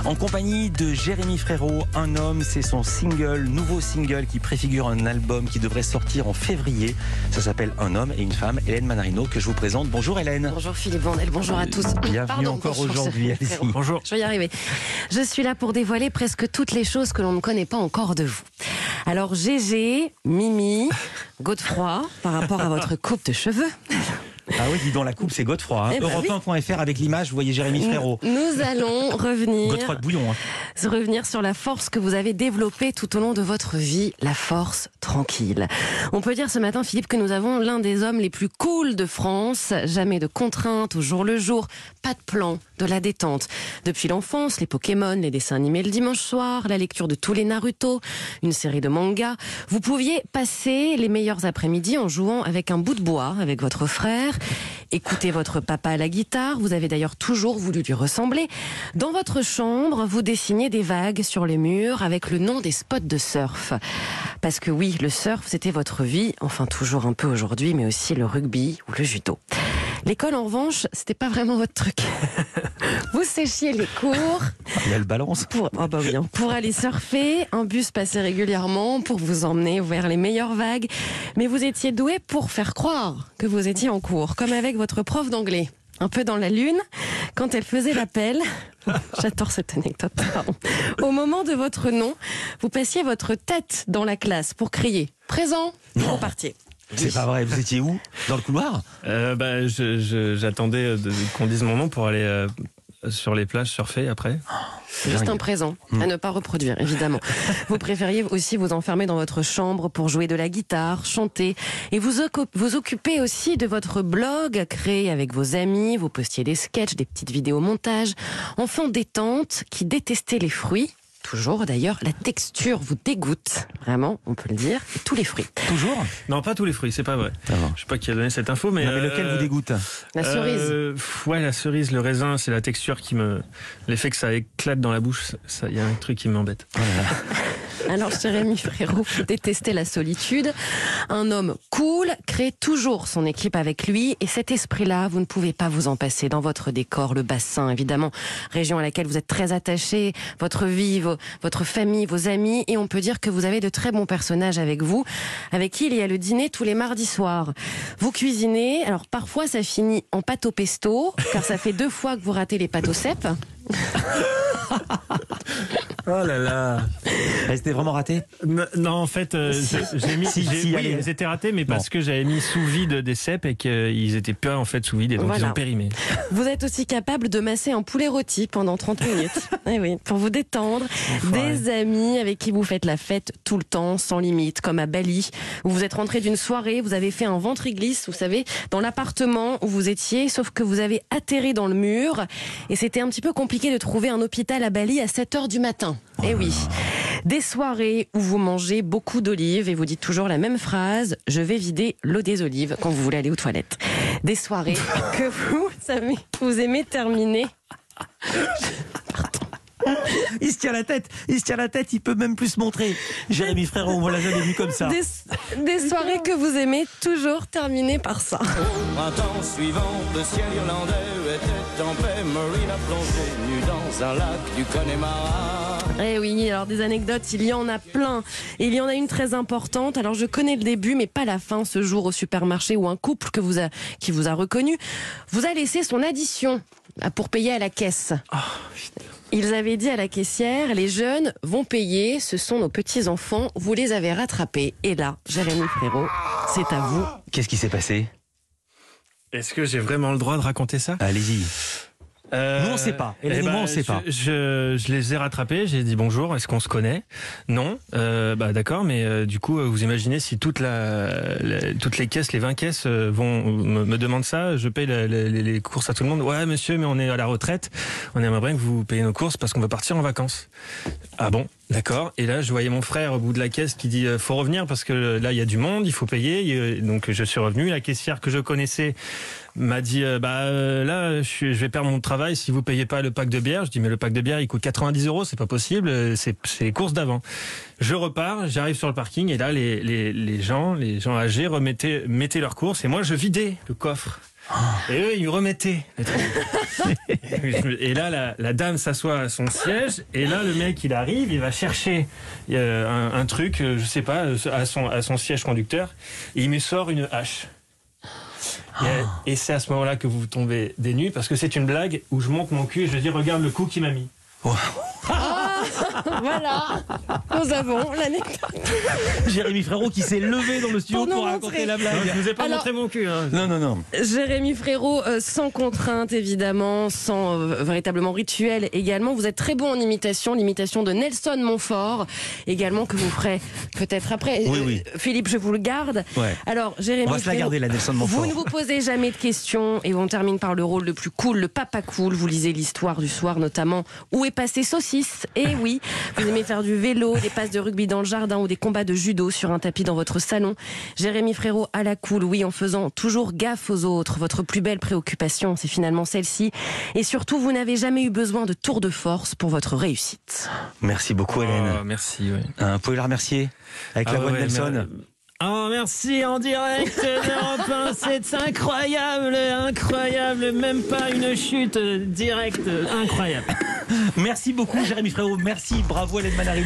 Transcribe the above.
En compagnie de Jérémy Frérot, Un homme, c'est son nouveau single qui préfigure un album qui devrait sortir en février. Ça s'appelle Un homme et une femme, Hélène Manarino, que je vous présente. Bonjour Hélène. Bonjour Philippe Vandel, bonjour à tous. Bienvenue encore aujourd'hui. Bonjour. Je vais y arriver. Je suis là pour dévoiler presque toutes les choses que l'on ne connaît pas encore de vous. Alors Gégé, Mimi, Godefroy, par rapport à votre coupe de cheveux. Ah oui, dis donc, la coupe, c'est Godefroy. Europe1.fr avec l'image, vous voyez Jérémy Frérot. Nous allons Godefroy de Bouillon. revenir sur la force que vous avez développée tout au long de votre vie, la force tranquille. On peut dire ce matin, Philippe, que nous avons l'un des hommes les plus cool de France. Jamais de contraintes au jour le jour, pas de plan, de la détente. Depuis l'enfance, les Pokémon, les dessins animés le dimanche soir, la lecture de tous les Naruto, une série de mangas. Vous pouviez passer les meilleurs après-midi en jouant avec un bout de bois avec votre frère. Écoutez votre papa à la guitare, vous avez d'ailleurs toujours voulu lui ressembler. Dans votre chambre, vous dessiniez des vagues sur les murs avec le nom des spots de surf. Parce que oui, le surf, c'était votre vie, enfin toujours un peu aujourd'hui, mais aussi le rugby ou le judo. L'école, en revanche, c'était pas vraiment votre truc. Vous séchiez les cours. Il y a le balance. Pour aller surfer, un bus passait régulièrement pour vous emmener vers les meilleures vagues. Mais vous étiez doué pour faire croire que vous étiez en cours, comme avec votre prof d'anglais. Un peu dans la lune, quand elle faisait l'appel. J'adore cette anecdote, pardon. Au moment de votre nom, vous passiez votre tête dans la classe pour crier « Présent !» et vous partiez. C'est pas vrai, vous étiez où? Dans le couloir? J'attendais qu'on dise mon nom pour aller sur les plages surfer après. Juste un présent, à ne pas reproduire, évidemment. Vous préfériez aussi vous enfermer dans votre chambre pour jouer de la guitare, chanter, et vous occuper aussi de votre blog, créé avec vos amis, vous postiez des sketchs, des petites vidéos montages. Enfant détente, qui détestait les fruits. Toujours, d'ailleurs, la texture vous dégoûte, vraiment, on peut le dire, et tous les fruits. Toujours? Non, pas tous les fruits, c'est pas vrai. Je sais pas qui a donné cette info, mais... Non, mais lequel vous dégoûte? La cerise. Ouais, la cerise, le raisin, c'est la texture qui me... L'effet que ça éclate dans la bouche, il y a un truc qui m'embête. Oh là là. Alors, Jérémy Frérot, vous détestez la solitude. Un homme cool crée toujours son équipe avec lui. Et cet esprit-là, vous ne pouvez pas vous en passer dans votre décor, le bassin, évidemment. Région à laquelle vous êtes très attaché, votre vie, votre famille, vos amis. Et on peut dire que vous avez de très bons personnages avec vous, avec qui il y a le dîner tous les mardis soirs. Vous cuisinez. Alors, parfois, ça finit en pâte au pesto, car ça fait 2 fois que vous ratez les pâtes au cèpe. Oh là là. C'était vraiment raté? Non, en fait, j'ai mis... oui, elles étaient ratées, mais parce que j'avais mis sous vide des cèpes et qu'ils étaient pas en fait sous vide et donc ils ont périmé. Vous êtes aussi capable de masser un poulet rôti pendant 30 minutes. Eh oui, pour vous détendre. Des amis avec qui vous faites la fête tout le temps, sans limite, comme à Bali, où vous êtes rentré d'une soirée, vous avez fait un ventre-glisse, vous savez, dans l'appartement où vous étiez, sauf que vous avez atterri dans le mur et c'était un petit peu compliqué de trouver un hôpital à Bali à 7h du matin. Eh oui. Des soirées où vous mangez beaucoup d'olives et vous dites toujours la même phrase « Je vais vider l'eau des olives » quand vous voulez aller aux toilettes. Des soirées que vous aimez terminer... Il se tient la tête, il peut même plus se montrer. Jérémy Frérot, on l'a jamais vu comme ça. Des soirées que vous aimez toujours terminer par ça. Au printemps suivant, le ciel irlandais était en paix. Maureen a plongé nue dans un lac du Connemara. Eh oui, alors des anecdotes, il y en a plein. Et il y en a une très importante. Alors je connais le début, mais pas la fin. Ce jour au supermarché où un couple qui vous a reconnu vous a laissé son addition pour payer à la caisse. Ils avaient dit à la caissière, les jeunes vont payer, ce sont nos petits-enfants, vous les avez rattrapés. Et là, Jérémy Frérot, c'est à vous. Qu'est-ce qui s'est passé? Est-ce que j'ai vraiment le droit de raconter ça? Allez-y. Nous, on sait pas. Et moi, on sait pas. Je les ai rattrapés. J'ai dit bonjour. Est-ce qu'on se connaît? Non. D'accord. Mais du coup, vous imaginez si toutes les caisses, les 20 caisses me demandent ça. Je paye les courses à tout le monde. Ouais, monsieur, mais on est à la retraite. On aimerait bien que vous payiez nos courses parce qu'on va partir en vacances. Ah bon? D'accord. Et là, je voyais mon frère au bout de la caisse qui dit faut revenir parce que là, il y a du monde, il faut payer. Donc, je suis revenu. La caissière que je connaissais m'a dit là, je vais perdre mon travail si vous payez pas le pack de bière. Je dis mais le pack de bière il coûte 90 €, c'est pas possible. C'est les courses d'avant. Je repars, j'arrive sur le parking et là, les gens âgés mettaient leurs courses et moi je vidais le coffre. Et eux, ils me remettaient. Et là, la dame s'assoit à son siège. Et là, le mec, il arrive, il va chercher un truc, je sais pas, à son siège conducteur. Et il me sort une hache. Et c'est à ce moment-là que vous tombez des nues, parce que c'est une blague où je monte mon cul et je dis, regarde le coup qu'il m'a mis. Oh. Voilà, nous avons l'anecdote. Jérémy Frérot qui s'est levé dans le studio Pour nous raconter montrer. la blague. Non, je vous ai pas Alors- montré mon cul. Hein. Non. Jérémy Frérot, sans contrainte évidemment, sans véritablement rituel également. Vous êtes très bon en l'imitation de Nelson Montfort, également que vous ferez peut-être après. Oui. Philippe, je vous le garde. Ouais. Alors, Jérémy On va se la Frérot, garder, la Nelson Montfort. vous ne vous posez jamais de questions et on termine par le rôle le plus cool, le papa cool. Vous lisez l'histoire du soir notamment. Où est passé Saucisse? Et oui, vous aimez faire du vélo, des passes de rugby dans le jardin ou des combats de judo sur un tapis dans votre salon. Jérémy Frérot à la cool, oui, en faisant toujours gaffe aux autres. Votre plus belle préoccupation, c'est finalement celle-ci. Et surtout, vous n'avez jamais eu besoin de tour de force pour votre réussite. Merci beaucoup, Hélène. Oh, merci, oui. Vous pouvez la remercier avec la voix de Nelson. Oh, merci en direct d'Europe 1, c'est incroyable, même pas une chute directe, incroyable. Merci beaucoup, Jérémy Frérot. Merci, bravo, Hélène Manarino.